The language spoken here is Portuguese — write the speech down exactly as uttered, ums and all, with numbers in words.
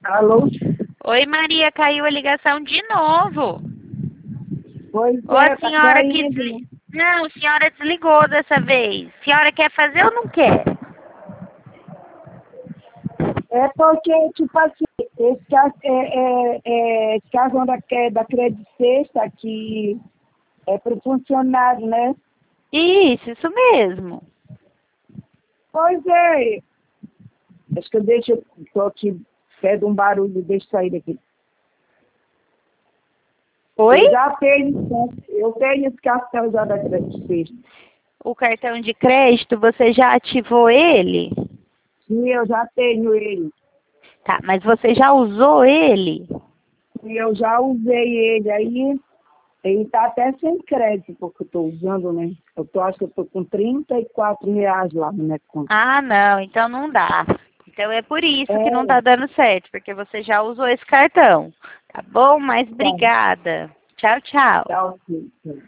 Alô? Oi, Maria, caiu a ligação de novo. Pois Ou é, a tá senhora que caindo. desli... Não, a senhora desligou dessa vez. A senhora quer fazer ou não quer? É porque, tipo assim, esse caso, é, é, é, esse caso da, da Crédito Sexta, que é para o funcionário, né? Isso, isso mesmo. Pois é. Acho que eu deixo, estou aqui, perto de um barulho, deixa eu sair daqui. Oi? Eu já tenho, eu tenho esse cartão já da Crédito Sexta. O cartão de crédito, você já ativou ele? Sim, eu já tenho ele. Tá, mas você já usou ele? E eu já usei ele. Aí, ele tá até sem crédito, porque eu estou usando, né? Eu tô, acho que eu estou com trinta e quatro reais lá na minha conta. Ah, não, então não dá. Então é por isso que não É, tá dando certo, porque você já usou esse cartão. Tá bom? Mas tá, obrigada. Tchau, tchau. tá ok.